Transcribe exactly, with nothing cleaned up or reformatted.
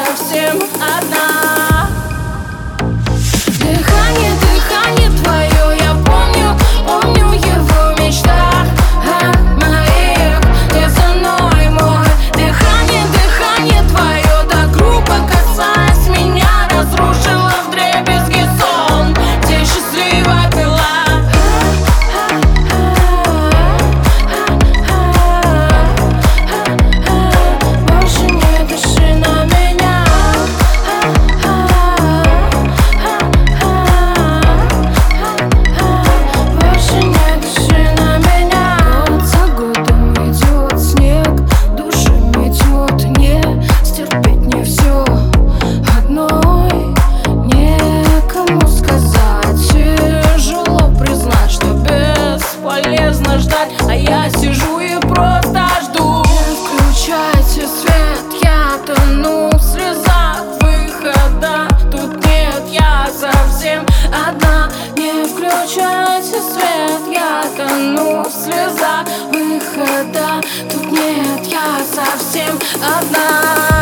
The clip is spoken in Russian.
совсем одна. Дыхание, дыхание твое, я помню, помню его в мечтах моих. Ты со мной, мой. Дыхание, дыхание твое, так грубо касаясь меня, разрушила вдребезги сон, где счастливо пила. Больше не дыши на меня. Больше не дыши на меня. Год за годом идет снег, души метет, не стерпеть не все одной. Некому сказать, тяжело признать, что бесполезно ждать, а я сижу и просто жду. Включайте свет, я тону в слезах, выхода тут нет, я совсем одна. Не включайте свет, я тону в слезах, выхода тут нет, я совсем одна.